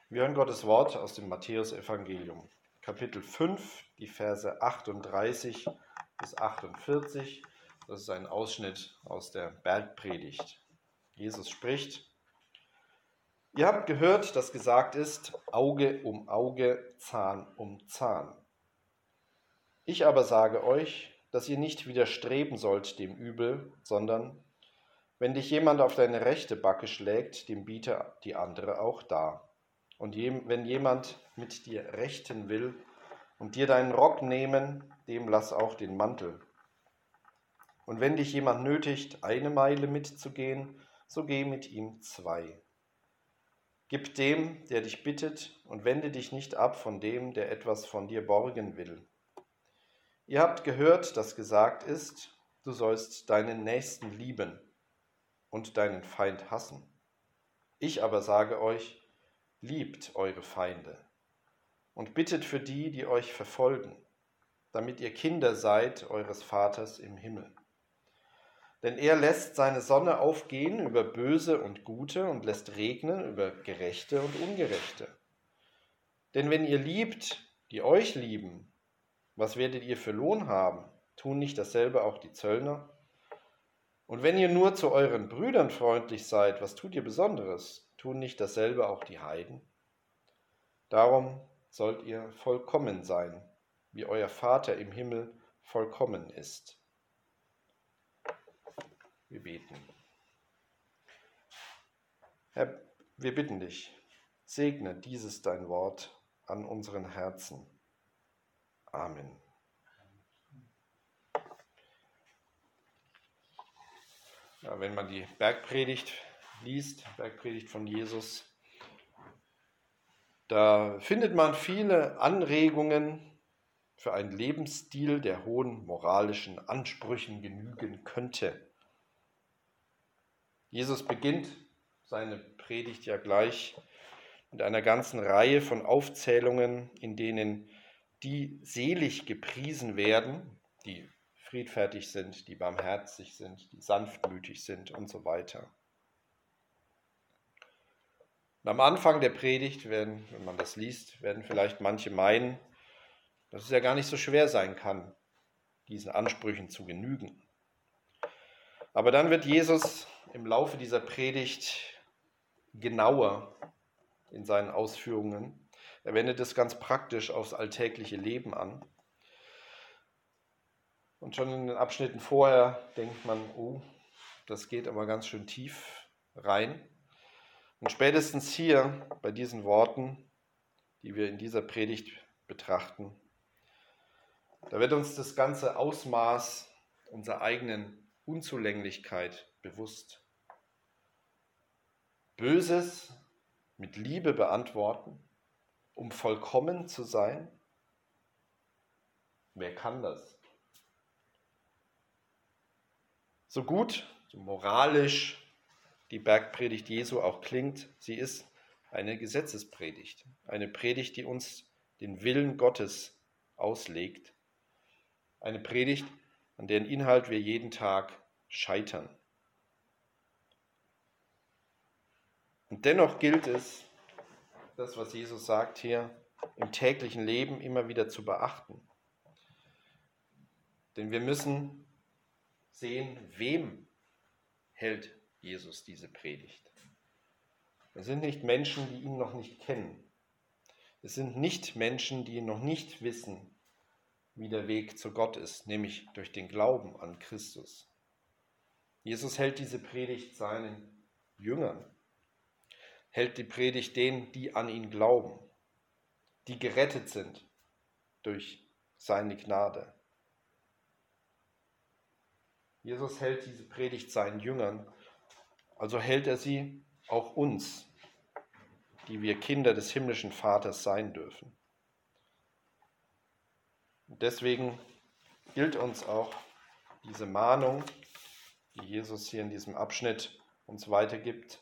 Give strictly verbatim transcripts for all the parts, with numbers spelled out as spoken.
Wir hören Gottes Wort aus dem Matthäusevangelium, Kapitel fünf, die Verse achtunddreißig bis achtundvierzig. Das ist ein Ausschnitt aus der Bergpredigt. Jesus spricht: Ihr habt gehört, dass gesagt ist, Auge um Auge, Zahn um Zahn. Ich aber sage euch, dass ihr nicht widerstreben sollt dem Übel, sondern wenn dich jemand auf deine rechte Backe schlägt, dem biete die andere auch dar. Und wenn jemand mit dir rechten will und dir deinen Rock nehmen, dem lass auch den Mantel. Und wenn dich jemand nötigt, eine Meile mitzugehen, so geh mit ihm zwei. Gib dem, der dich bittet, und wende dich nicht ab von dem, der etwas von dir borgen will. Ihr habt gehört, dass gesagt ist, du sollst deinen Nächsten lieben und deinen Feind hassen. Ich aber sage euch, liebt eure Feinde und bittet für die, die euch verfolgen, damit ihr Kinder seid eures Vaters im Himmel. Denn er lässt seine Sonne aufgehen über Böse und Gute und lässt regnen über Gerechte und Ungerechte. Denn wenn ihr liebt, die euch lieben, was werdet ihr für Lohn haben? Tun nicht dasselbe auch die Zöllner? Und wenn ihr nur zu euren Brüdern freundlich seid, was tut ihr Besonderes? Tun nicht dasselbe auch die Heiden? Darum sollt ihr vollkommen sein, wie euer Vater im Himmel vollkommen ist. Wir beten. Herr, wir bitten dich, segne dieses dein Wort an unseren Herzen. Amen. Ja, wenn man die Bergpredigt liest, Bergpredigt von Jesus, da findet man viele Anregungen für einen Lebensstil, der hohen moralischen Ansprüchen genügen könnte. Jesus beginnt seine Predigt ja gleich mit einer ganzen Reihe von Aufzählungen, in denen die selig gepriesen werden, die friedfertig sind, die barmherzig sind, die sanftmütig sind und so weiter. Und am Anfang der Predigt, werden, wenn man das liest, werden vielleicht manche meinen, dass es ja gar nicht so schwer sein kann, diesen Ansprüchen zu genügen. Aber dann wird Jesus im Laufe dieser Predigt genauer in seinen Ausführungen. Er wendet es ganz praktisch aufs alltägliche Leben an. Und schon in den Abschnitten vorher denkt man, oh, das geht aber ganz schön tief rein. Und spätestens hier bei diesen Worten, die wir in dieser Predigt betrachten, da wird uns das ganze Ausmaß unserer eigenen Unzulänglichkeit bewusst. Böses mit Liebe beantworten, um vollkommen zu sein? Wer kann das? So gut, so moralisch die Bergpredigt Jesu auch klingt, sie ist eine Gesetzespredigt, eine Predigt, die uns den Willen Gottes auslegt, eine Predigt, an deren Inhalt wir jeden Tag scheitern. Und dennoch gilt es, das, was Jesus sagt hier, im täglichen Leben immer wieder zu beachten. Denn wir müssen sehen, wem hält Jesus diese Predigt. Es sind nicht Menschen, die ihn noch nicht kennen. Es sind nicht Menschen, die noch nicht wissen, wie der Weg zu Gott ist, nämlich durch den Glauben an Christus. Jesus hält diese Predigt seinen Jüngern, hält die Predigt denen, die an ihn glauben, die gerettet sind durch seine Gnade. Jesus hält diese Predigt seinen Jüngern, also hält er sie auch uns, die wir Kinder des himmlischen Vaters sein dürfen. Und deswegen gilt uns auch diese Mahnung, die Jesus hier in diesem Abschnitt uns weitergibt.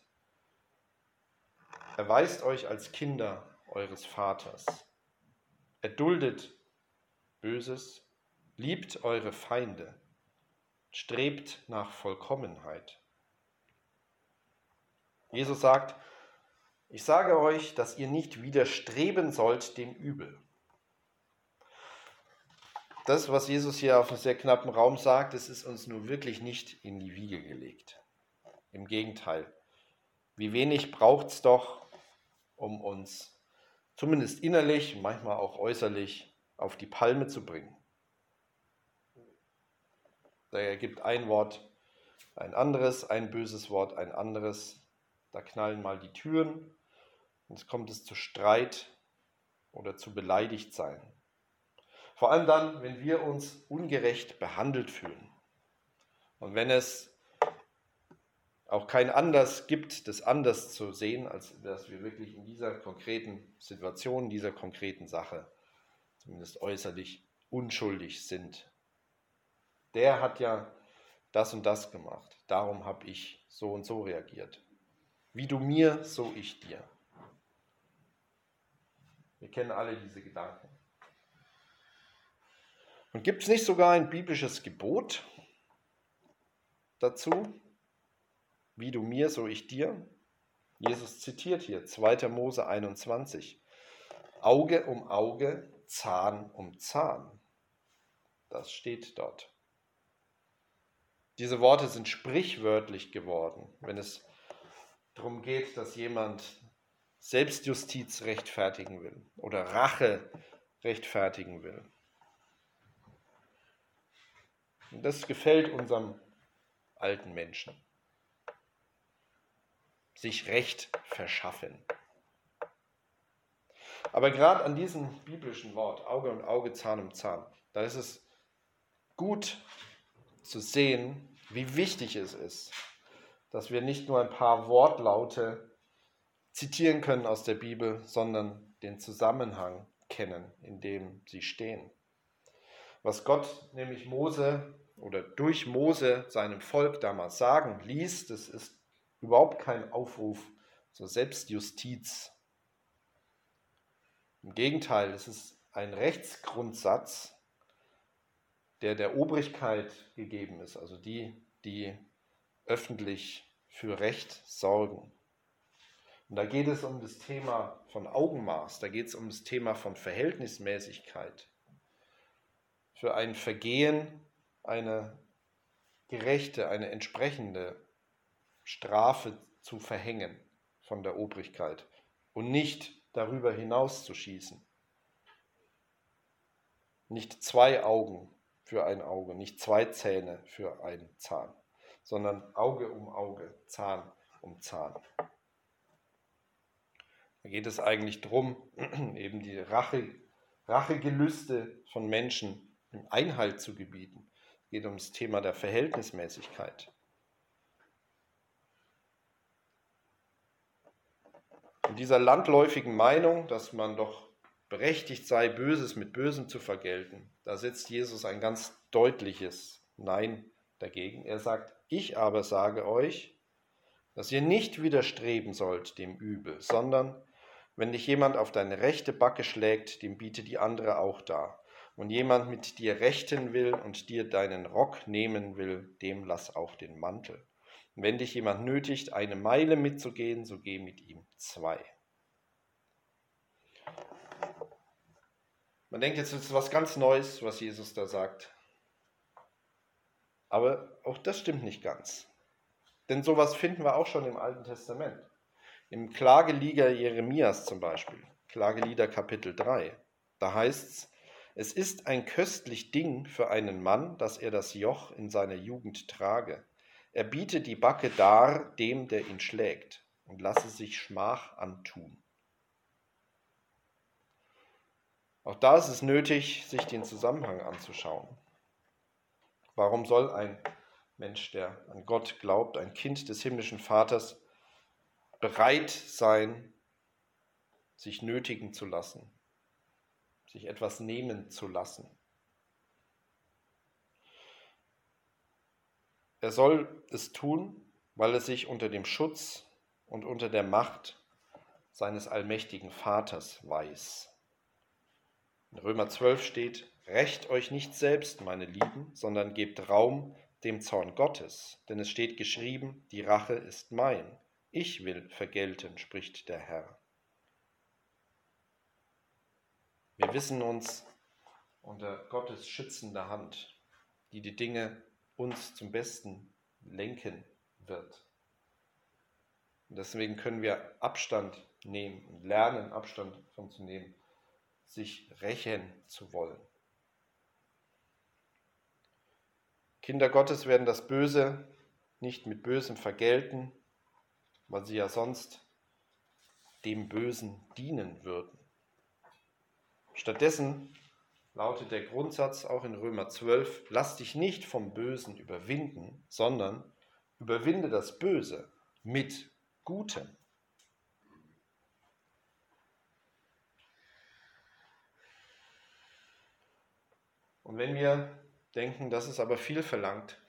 Erweist euch als Kinder eures Vaters. Erduldet Böses, liebt eure Feinde, strebt nach Vollkommenheit. Jesus sagt, Ich sage euch, dass ihr nicht widerstreben sollt dem Übel. Das, was Jesus hier auf einem sehr knappen Raum sagt, das ist uns nur wirklich nicht in die Wiege gelegt. Im Gegenteil. Wie wenig braucht es doch, um uns zumindest innerlich, manchmal auch äußerlich, auf die Palme zu bringen. Da ergibt ein Wort ein anderes, ein böses Wort ein anderes. Da knallen mal die Türen und es kommt es zu Streit oder zu Beleidigtsein. Vor allem dann, wenn wir uns ungerecht behandelt fühlen. Und wenn es auch kein Anlass gibt, das anders zu sehen, als dass wir wirklich in dieser konkreten Situation, in dieser konkreten Sache, zumindest äußerlich, unschuldig sind. Der hat ja das und das gemacht. Darum habe ich so und so reagiert. Wie du mir, so ich dir. Wir kennen alle diese Gedanken. Und gibt es nicht sogar ein biblisches Gebot dazu? Wie du mir, so ich dir. Jesus zitiert hier zweiter Mose einundzwanzig. Auge um Auge, Zahn um Zahn. Das steht dort. Diese Worte sind sprichwörtlich geworden, wenn es darum geht, dass jemand Selbstjustiz rechtfertigen will oder Rache rechtfertigen will. Und das gefällt unserem alten Menschen. Sich Recht verschaffen. Aber gerade an diesem biblischen Wort, Auge um Auge, Zahn um Zahn, da ist es gut zu sehen, wie wichtig es ist, dass wir nicht nur ein paar Wortlaute zitieren können aus der Bibel, sondern den Zusammenhang kennen, in dem sie stehen. Was Gott nämlich Mose oder durch Mose seinem Volk damals sagen ließ, das ist überhaupt kein Aufruf zur Selbstjustiz. Im Gegenteil, es ist ein Rechtsgrundsatz, der der Obrigkeit gegeben ist, also die, die öffentlich für Recht sorgen. Und da geht es um das Thema von Augenmaß, da geht es um das Thema von Verhältnismäßigkeit. Für ein Vergehen eine gerechte, eine entsprechende Strafe zu verhängen von der Obrigkeit und nicht darüber hinaus zu schießen. Nicht zwei Augen für ein Auge, nicht zwei Zähne für einen Zahn, sondern Auge um Auge, Zahn um Zahn. Da geht es eigentlich darum, eben die Rache, Rachegelüste von Menschen im Einhalt zu gebieten. Es geht um das Thema der Verhältnismäßigkeit. In dieser landläufigen Meinung, dass man doch berechtigt sei, Böses mit Bösem zu vergelten, da setzt Jesus ein ganz deutliches Nein dagegen. Er sagt, ich aber sage euch, dass ihr nicht widerstreben sollt dem Übel, sondern wenn dich jemand auf deine rechte Backe schlägt, dem biete die andere auch dar. Und jemand mit dir rechten will und dir deinen Rock nehmen will, dem lass auch den Mantel. Und wenn dich jemand nötigt, eine Meile mitzugehen, so geh mit ihm zwei. Man denkt jetzt, es ist was ganz Neues, was Jesus da sagt. Aber auch das stimmt nicht ganz. Denn sowas finden wir auch schon im Alten Testament. Im Klagelieder Jeremias zum Beispiel, Klagelieder Kapitel drei, da heißt es, es ist ein köstlich Ding für einen Mann, dass er das Joch in seiner Jugend trage. Er biete die Backe dar dem, der ihn schlägt, und lasse sich Schmach antun. Auch da ist es nötig, sich den Zusammenhang anzuschauen. Warum soll ein Mensch, der an Gott glaubt, ein Kind des himmlischen Vaters, bereit sein, sich nötigen zu lassen, sich etwas nehmen zu lassen? Er soll es tun, weil er sich unter dem Schutz und unter der Macht seines allmächtigen Vaters weiß. In Römer zwölf steht, rächt euch nicht selbst, meine Lieben, sondern gebt Raum dem Zorn Gottes, denn es steht geschrieben, die Rache ist mein, Ich will vergelten, spricht der Herr. Wir wissen uns unter Gottes schützender Hand, die die Dinge uns zum Besten lenken wird. Und deswegen können wir Abstand nehmen und lernen, Abstand davon zu nehmen, sich rächen zu wollen. Kinder Gottes werden das Böse nicht mit Bösem vergelten, weil sie ja sonst dem Bösen dienen würden. Stattdessen lautet der Grundsatz auch in Römer zwölf, lass dich nicht vom Bösen überwinden, sondern überwinde das Böse mit Gutem. Und wenn wir denken, das ist aber viel verlangt,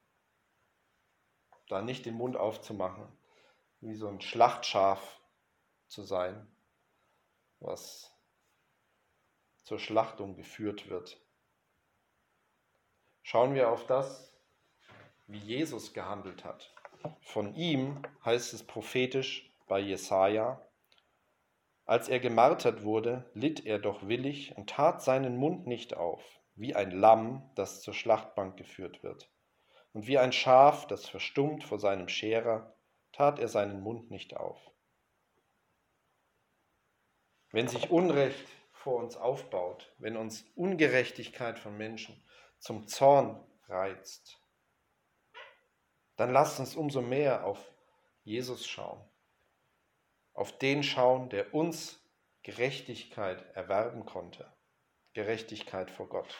da nicht den Mund aufzumachen, wie so ein Schlachtschaf zu sein, was zur Schlachtung geführt wird. Schauen wir auf das, wie Jesus gehandelt hat. Von ihm heißt es prophetisch bei Jesaja, als er gemartert wurde, litt er doch willig und tat seinen Mund nicht auf, wie ein Lamm, das zur Schlachtbank geführt wird. Und wie ein Schaf, das verstummt vor seinem Scherer, tat er seinen Mund nicht auf. Wenn sich Unrecht vor uns aufbaut, wenn uns Ungerechtigkeit von Menschen zum Zorn reizt, dann lasst uns umso mehr auf Jesus schauen, auf den schauen, der uns Gerechtigkeit erwerben konnte, Gerechtigkeit vor Gott.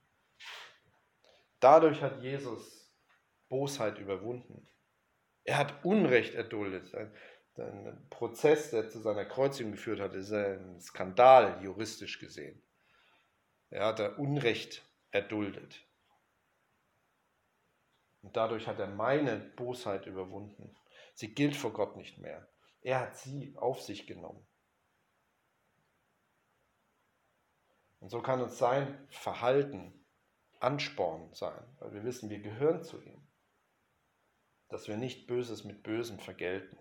Dadurch hat Jesus Bosheit überwunden. Er hat Unrecht erduldet. Ein Prozess, der zu seiner Kreuzigung geführt hat, ist ein Skandal, juristisch gesehen. Er hat Unrecht erduldet. Und dadurch hat er meine Bosheit überwunden. Sie gilt vor Gott nicht mehr. Er hat sie auf sich genommen. Und so kann uns sein Verhalten Ansporn sein, weil wir wissen, wir gehören zu ihm. Dass wir nicht Böses mit Bösem vergelten.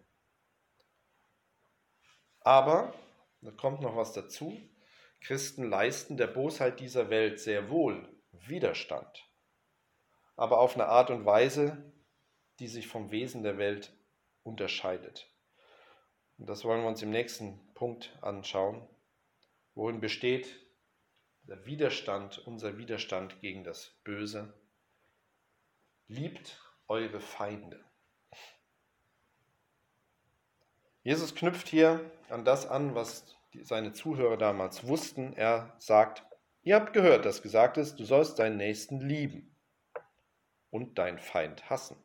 Aber, da kommt noch was dazu, Christen leisten der Bosheit dieser Welt sehr wohl Widerstand, aber auf eine Art und Weise, die sich vom Wesen der Welt unterscheidet. Und das wollen wir uns im nächsten Punkt anschauen. Worin besteht der Widerstand, unser Widerstand gegen das Böse? Liebt eure Feinde. Jesus knüpft hier an das an, was seine Zuhörer damals wussten. Er sagt, ihr habt gehört, dass gesagt ist, du sollst deinen Nächsten lieben und deinen Feind hassen.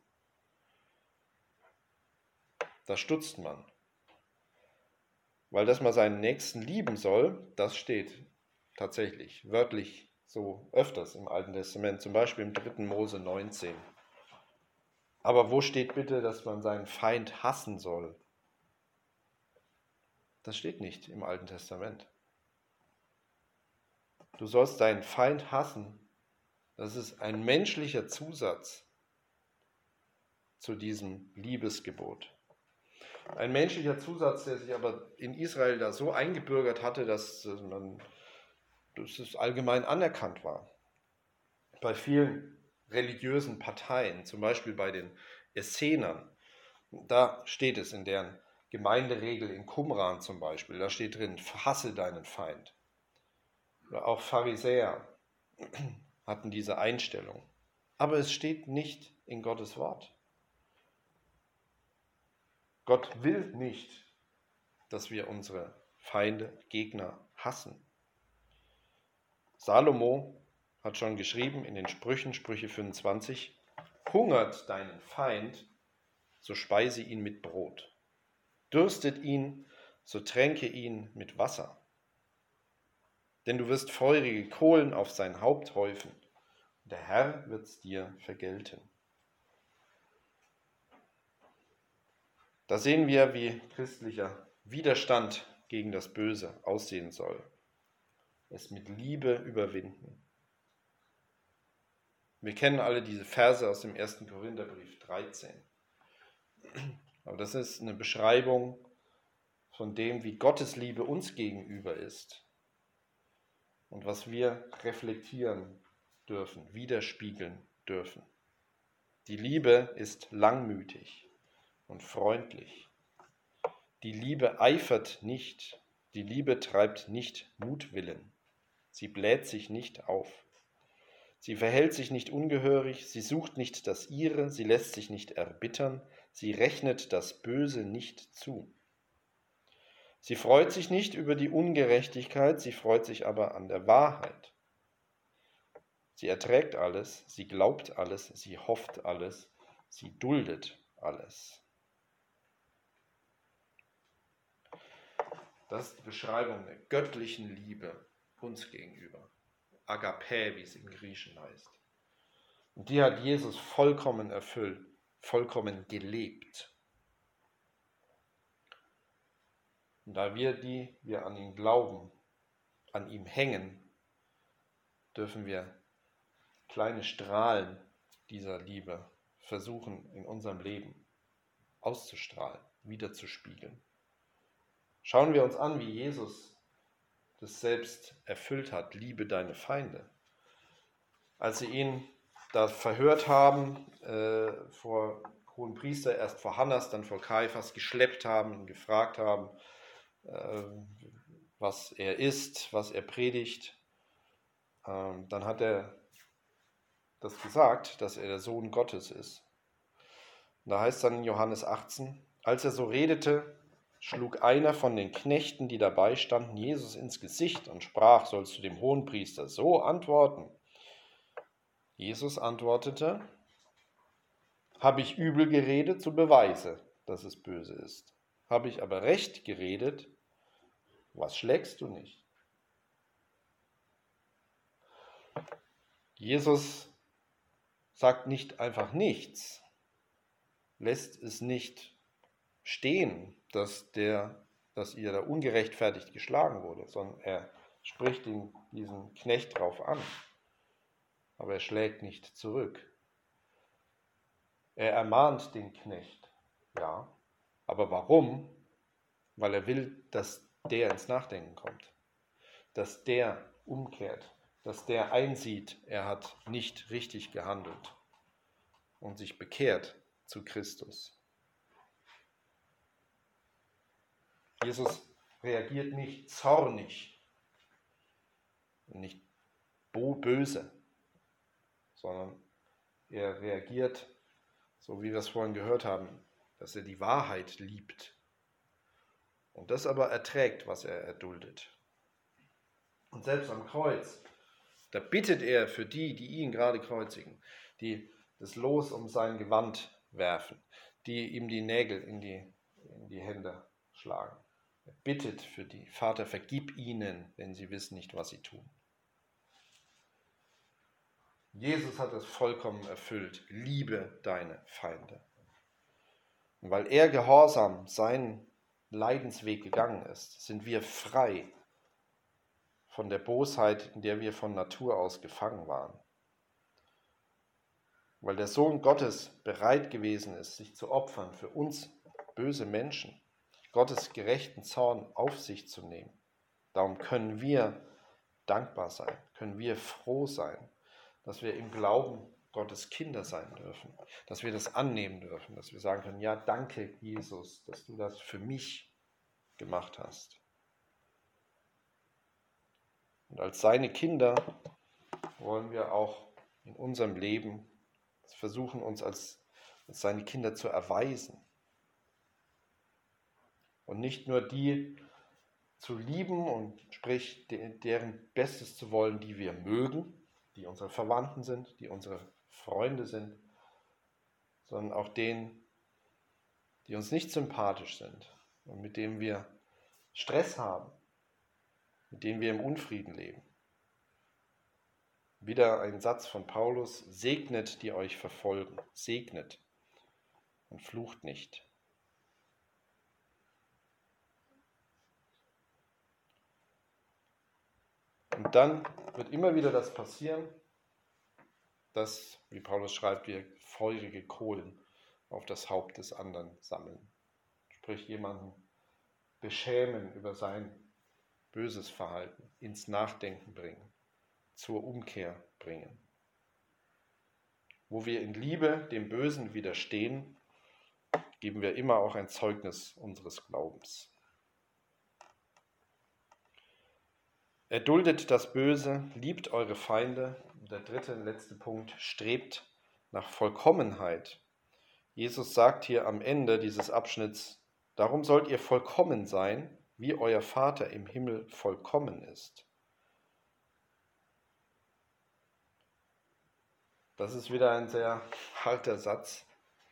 Da stutzt man. Weil dass man seinen Nächsten lieben soll, das steht tatsächlich wörtlich so öfters im Alten Testament, zum Beispiel im dritten Mose neunzehn. Aber wo steht bitte, dass man seinen Feind hassen soll? Das steht nicht im Alten Testament. Du sollst deinen Feind hassen. Das ist ein menschlicher Zusatz zu diesem Liebesgebot. Ein menschlicher Zusatz, der sich aber in Israel da so eingebürgert hatte, dass, man, dass es allgemein anerkannt war. Bei vielen religiösen Parteien, zum Beispiel bei den Essenern, da steht es in deren Gemeinderegel in Qumran zum Beispiel, da steht drin, hasse deinen Feind. Oder auch Pharisäer hatten diese Einstellung. Aber es steht nicht in Gottes Wort. Gott will nicht, dass wir unsere Feinde, Gegner hassen. Salomo hat schon geschrieben in den Sprüchen, Sprüche fünfundzwanzig, hungert deinen Feind, so speise ihn mit Brot. Dürstet ihn, so tränke ihn mit Wasser. Denn du wirst feurige Kohlen auf sein Haupt häufen, und der Herr wird's dir vergelten. Da sehen wir, wie christlicher Widerstand gegen das Böse aussehen soll. Es mit Liebe überwinden. Wir kennen alle diese Verse aus dem ersten Korintherbrief dreizehn. Aber das ist eine Beschreibung von dem, wie Gottes Liebe uns gegenüber ist und was wir reflektieren dürfen, widerspiegeln dürfen. Die Liebe ist langmütig und freundlich. Die Liebe eifert nicht, die Liebe treibt nicht Mutwillen. Sie bläht sich nicht auf. Sie verhält sich nicht ungehörig, sie sucht nicht das Ihre, sie lässt sich nicht erbittern, sie rechnet das Böse nicht zu. Sie freut sich nicht über die Ungerechtigkeit, sie freut sich aber an der Wahrheit. Sie erträgt alles, sie glaubt alles, sie hofft alles, sie duldet alles. Das ist die Beschreibung der göttlichen Liebe uns gegenüber. Agape, wie es im Griechischen heißt. Und die hat Jesus vollkommen erfüllt, vollkommen gelebt. Und da wir die, wir an ihn glauben, an ihm hängen, dürfen wir kleine Strahlen dieser Liebe versuchen in unserem Leben auszustrahlen, wiederzuspiegeln. Schauen wir uns an, wie Jesus das selbst erfüllt hat. Liebe deine Feinde. Als sie ihn da verhört haben, äh, vor hohen Priester, erst vor Hannas, dann vor Kaiphas, geschleppt haben und gefragt haben, äh, was er ist, was er predigt, ähm, dann hat er das gesagt, dass er der Sohn Gottes ist. Und da heißt dann in Johannes achtzehn, als er so redete, schlug einer von den Knechten, die dabei standen, Jesus ins Gesicht und sprach, sollst du dem Hohenpriester so antworten? Jesus antwortete, habe ich übel geredet, so beweise, dass es böse ist. Habe ich aber recht geredet, was schlägst du nicht? Jesus sagt nicht einfach nichts, lässt es nicht stehen, dass, der, dass ihr da ungerechtfertigt geschlagen wurde, sondern er spricht ihn, diesen Knecht drauf an. Aber er schlägt nicht zurück. Er ermahnt den Knecht, ja. Aber warum? Weil er will, dass der ins Nachdenken kommt, dass der umkehrt, dass der einsieht, er hat nicht richtig gehandelt und sich bekehrt zu Christus. Jesus reagiert nicht zornig und nicht böse, sondern er reagiert, so wie wir es vorhin gehört haben, dass er die Wahrheit liebt und das aber erträgt, was er erduldet. Und selbst am Kreuz, da bittet er für die, die ihn gerade kreuzigen, die das Los um sein Gewand werfen, die ihm die Nägel in die, in die Hände schlagen. Er bittet für die, Vater, vergib ihnen, denn sie wissen nicht, was sie tun. Jesus hat es vollkommen erfüllt. Liebe deine Feinde. Und weil er gehorsam seinen Leidensweg gegangen ist, sind wir frei von der Bosheit, in der wir von Natur aus gefangen waren. Weil der Sohn Gottes bereit gewesen ist, sich zu opfern für uns böse Menschen, Gottes gerechten Zorn auf sich zu nehmen. Darum können wir dankbar sein, können wir froh sein, dass wir im Glauben Gottes Kinder sein dürfen, dass wir das annehmen dürfen, dass wir sagen können, ja, danke Jesus, dass du das für mich gemacht hast. Und als seine Kinder wollen wir auch in unserem Leben versuchen, uns als, als seine Kinder zu erweisen. Und nicht nur die zu lieben und sprich deren Bestes zu wollen, die wir mögen, die unsere Verwandten sind, die unsere Freunde sind, sondern auch denen, die uns nicht sympathisch sind und mit denen wir Stress haben, mit denen wir im Unfrieden leben. Wieder ein Satz von Paulus, segnet, die euch verfolgen, segnet und flucht nicht. Und dann wird immer wieder das passieren, dass, wie Paulus schreibt, wir feurige Kohlen auf das Haupt des anderen sammeln. sprich jemanden beschämen über sein böses Verhalten, ins Nachdenken bringen, zur Umkehr bringen. Wo wir in Liebe dem Bösen widerstehen, geben wir immer auch ein Zeugnis unseres Glaubens. Erduldet das Böse, liebt eure Feinde. Und der dritte und letzte Punkt, strebt nach Vollkommenheit. Jesus sagt hier am Ende dieses Abschnitts, darum sollt ihr vollkommen sein, wie euer Vater im Himmel vollkommen ist. Das ist wieder ein sehr harter Satz.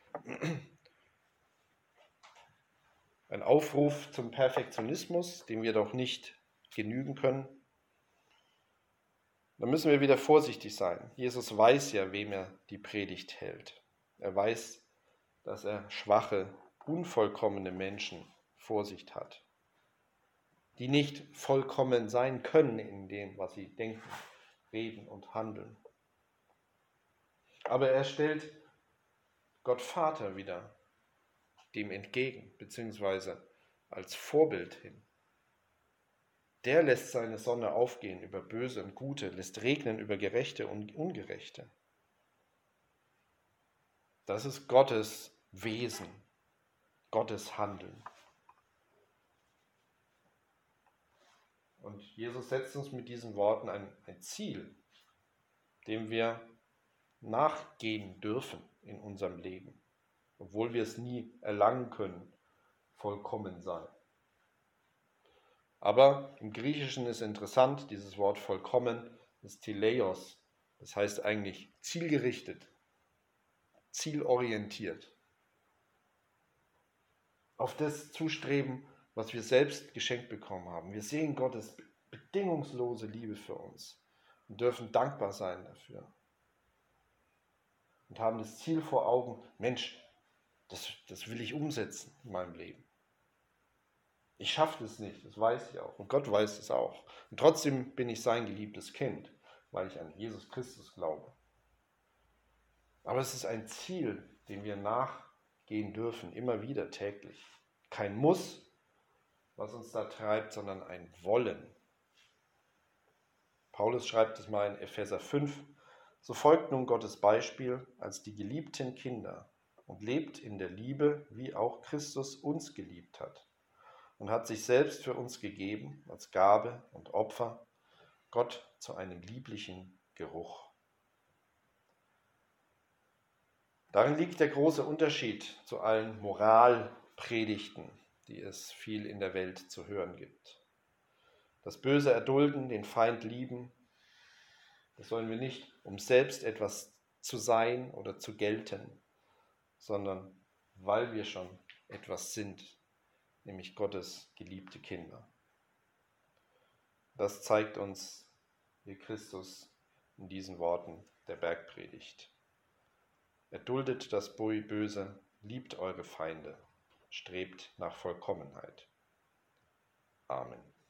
Ein Aufruf zum Perfektionismus, dem wir doch nicht genügen können. Da müssen wir wieder vorsichtig sein. Jesus weiß ja, wem er die Predigt hält. Er weiß, dass er schwache, unvollkommene Menschen vor sich hat, die nicht vollkommen sein können in dem, was sie denken, reden und handeln. Aber er stellt Gott Vater wieder dem entgegen, beziehungsweise als Vorbild hin. Der lässt seine Sonne aufgehen über Böse und Gute, lässt regnen über Gerechte und Ungerechte. Das ist Gottes Wesen, Gottes Handeln. Und Jesus setzt uns mit diesen Worten ein, ein Ziel, dem wir nachgehen dürfen in unserem Leben, obwohl wir es nie erlangen können, vollkommen sein. Aber im Griechischen ist interessant, dieses Wort vollkommen ist teleios, das heißt eigentlich zielgerichtet, zielorientiert. Auf das zustreben, was wir selbst geschenkt bekommen haben. Wir sehen Gottes bedingungslose Liebe für uns und dürfen dankbar sein dafür. Und haben das Ziel vor Augen, Mensch, das, das will ich umsetzen in meinem Leben. Ich schaffe das nicht, das weiß ich auch. Und Gott weiß es auch. Und trotzdem bin ich sein geliebtes Kind, weil ich an Jesus Christus glaube. Aber es ist ein Ziel, dem wir nachgehen dürfen, immer wieder täglich. Kein Muss, was uns da treibt, sondern ein Wollen. Paulus schreibt es mal in Epheser fünf, so folgt nun Gottes Beispiel als die geliebten Kinder und lebt in der Liebe, wie auch Christus uns geliebt hat und hat sich selbst für uns gegeben als Gabe und Opfer, Gott zu einem lieblichen Geruch. Darin liegt der große Unterschied zu allen Moralpredigten, die es viel in der Welt zu hören gibt. Das Böse erdulden, den Feind lieben, das sollen wir nicht, um selbst etwas zu sein oder zu gelten, sondern weil wir schon etwas sind, nämlich Gottes geliebte Kinder. Das zeigt uns hier Christus in diesen Worten der Bergpredigt. Erduldet das Böse, liebt eure Feinde, strebt nach Vollkommenheit. Amen.